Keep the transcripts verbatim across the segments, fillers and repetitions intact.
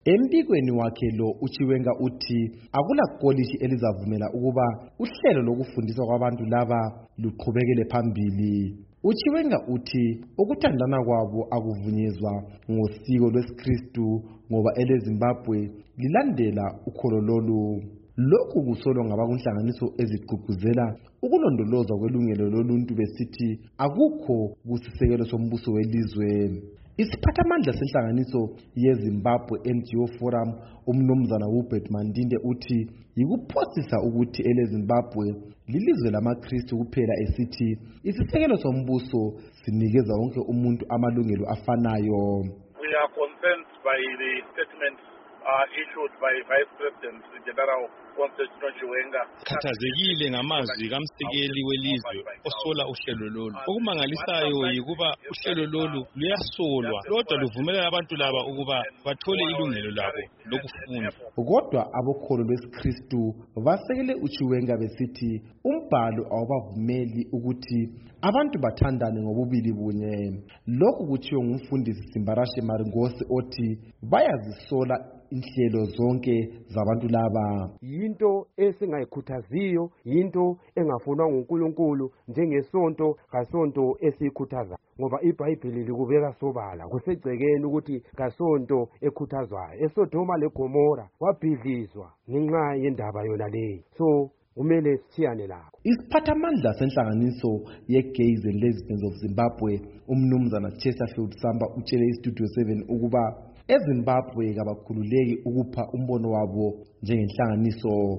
Embikweni wakhe lo uChiwenga uthi akula college elizavumela ukuba uhlelo lokufundiswa kwabantu laba luqhubekele phambili. uChiwenga uthi ukuthandana kwabo akuvunyezwa ngosiko lwesiKristu ngoba eleZimbabwe lilandela ukholo lolu. Lokhu kusolwa ngabakunhlanganiso ezigqugquzela ukulondolozwa kwelungelo loluntu besithi akukho kusisekelo sombuso welizwe. Isiphathamandla senhlanganiso yeZimbabwe N G O Forum umnumzana Hubert Mandinde uthi yikuphosisa ukuthi eleZimbabwe lilizwe lamaKristu kuphela esithi isisekelo sombuso sinikeza wonke umuntu amalungelo afanayo. We are concerned by the statements uh, issued by Vice President General Constantino Chiwenga. Khathazekile ngamazwi kamsekeli welizwe osola uhlelo lolu. Okumangalisayo yikuba uhlelo lolu luyasolwa lodwa luvumelela abantu laba ukuba bathole ilungelo labo lokufunda. Kodwa abokholo lwesiKristu basekele uChiwenga besithi umbhalo awubavumeli ukuthi abantu bathandane ngobubili bunye. Lokhu kuthiwa ngumfundisi Simbarashe Maringosi othi bayazisola inhlelo zonke zabantu laba. Yinto esingayikhuthaziyo, yinto engafunwa nguNkulunkulu njengesonto kasonto esikhuthaza ngoba iBhayibheli likubeka sobala kusegcekeni ukuthi kasonto ekhuthazwayo. eSodoma leGomora wabhidlizwa ngenxa yendaba yona leyo. So kumele sithiyane lakho. Isiphathamandla senhlanganiso ye-Gays and Lesbians of Zimbabwe umnumzana Chesterfield Samba utshele iStudio seven ukuba eZimbabwe kabakhululeki ukupha umbono wabo njengenhlanganiso.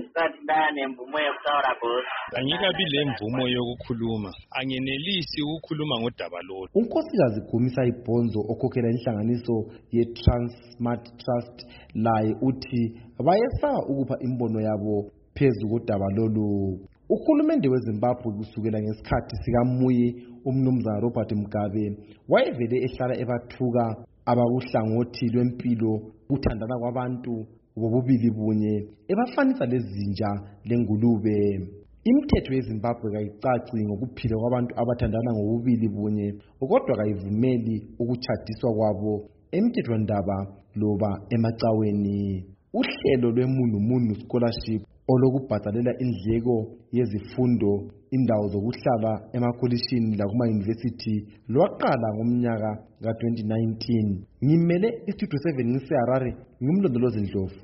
Angikabi lemvumo yokukhuluma, angenelisi ukukhuluma ngodaba lolu. Unkosikazi Gumisa Ibhonzo okhokhela inhlanganiso ye-Transmart Trust laye uthi bayesaba ukupha imbono yabo phezu kodaba lolu. Uhulumende weZimbabwe kusukela ngesikhathi sikaMuyi umnumzana Robert Mugabe wayevele ehlala ebathuka abakuhlangothi lwempilo kuthandana kwabantu bobubili bunye ebafanisa lezinja lengulube. Imithetho yeZimbabwe kayicaci ngokuphila kwabantu abathandana ngobubili bunye kodwa kayivumeli ukutshadiswa kwabo emthethwandaba loba emacaweni. Uhlelo lweMunumunu Scholarship olokubhadalela indleko yezifundo indawo zokuhlala emakolishini lakuma-university lwaqala ngomnyaka ka twenty nineteen. Ngimele iStudio seven ngise Harare ngimlondolozi Ndlovu.